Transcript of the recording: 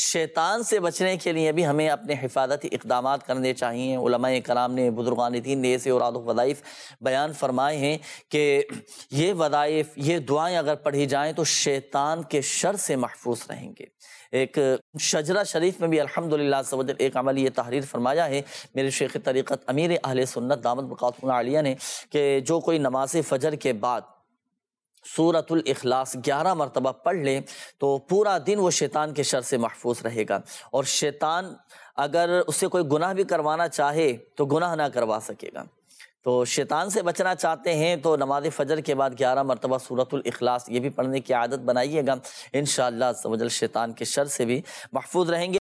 शैतान से बचने के लिए भी हमें अपने हिफाजती इक़दामात करने चाहिए। उलमाए कराम ने, बुज़ुर्गान दीन ने ऐसे और वज़ाइफ़ बयान फरमाए हैं कि ये वज़ाइफ़, ये दुआएं अगर पढ़ी जाएँ तो शैतान के शर से महफूज रहेंगे। एक शजरा शरीफ में भी अल्हम्दुलिल्लाह अज़्ज़ व जल एक अमल ये तहरीर फरमाया है मेरे शेख तरीक़त अमीर अहले सुन्नत दामत बक़ातुहुम आलिया ने कि जो कोई नमाज फ़जर के बाद सूरतुल इखलास 11 मरतबा पढ़ ले तो पूरा दिन वो शैतान के शर से महफूज रहेगा। और शैतान अगर उससे कोई गुनाह भी करवाना चाहे तो गुनाह ना करवा सकेगा। तो शैतान से बचना चाहते हैं तो नमाज फ़जर के बाद 11 मरतबा सूरतुल इखलास ये भी पढ़ने की आदत बनाइएगा। इंशाअल्लाह अज़्ज़ व जल शैतान के शर से भी महफूज रहेंगे।